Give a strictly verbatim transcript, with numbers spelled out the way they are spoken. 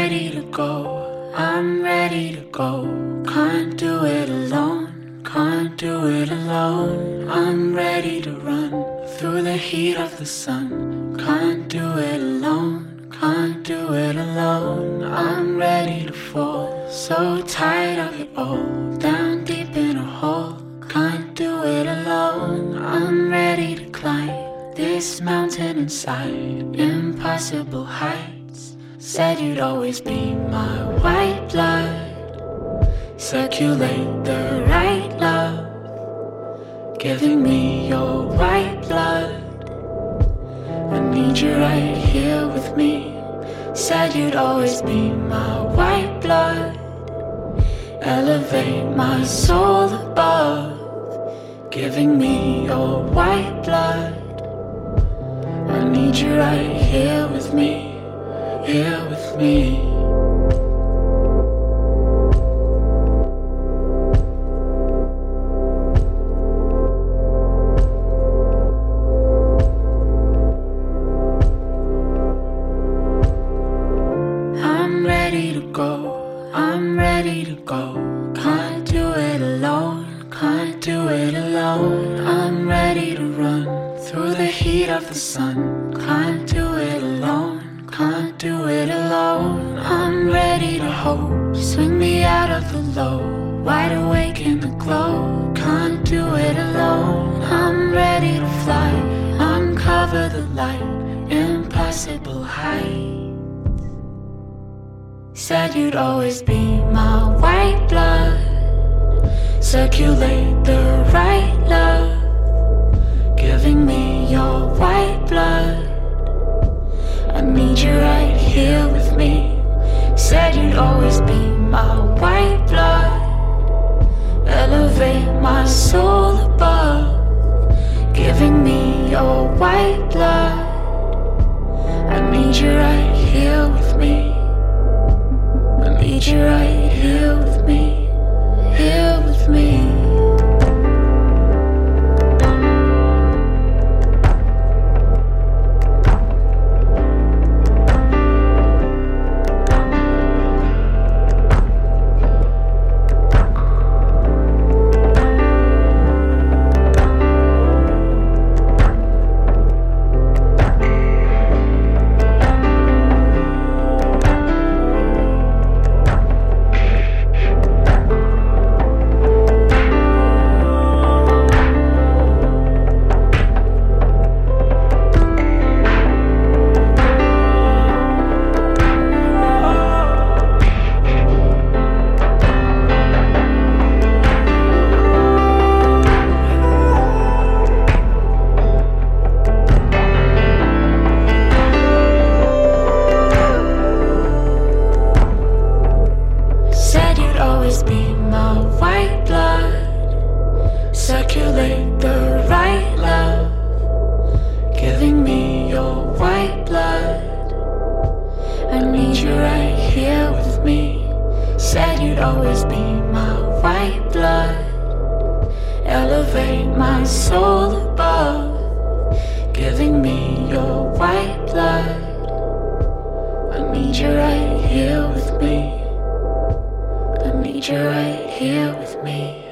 ready to go, I'm ready to go. Can't do it alone, can't do it alone. I'm ready to run through the heat of the sun. Can't do it alone, can't do it alone. I'm ready to fall, so tired of it all, down deep in a hole. Can't do it alone, I'm ready to climb this mountain inside, impossible heights. Said you'd always be my white blood, circulate the right love, giving me your white blood. I need you right here with me. Said you'd always be my white blood, elevate my soul above, giving me your white blood. I need you right here with me, here with me. I'm ready to go, I'm ready to go. Can't do it alone, can't do it alone. I'm ready to run through the heat of the sun. Can't do it alone, can't do it alone. I'm ready to hope, swing me out of the low, wide awake in the glow. Can't do it alone, I'm ready to fly, uncover the light, impossible height. Said you'd always be my white blood, circulate the right love, giving me your white blood. I need you right here with me. Said you'd always be my white blood, elevate my soul above, giving me your white blood. I need you right here with me. I need you right here with me, here with me. Always be my white blood, circulate the right love, giving me your white blood. I need you right here with me. Said you'd always be my white blood, elevate my soul above, giving me your white blood. I need you right here with me. I need you right here with me.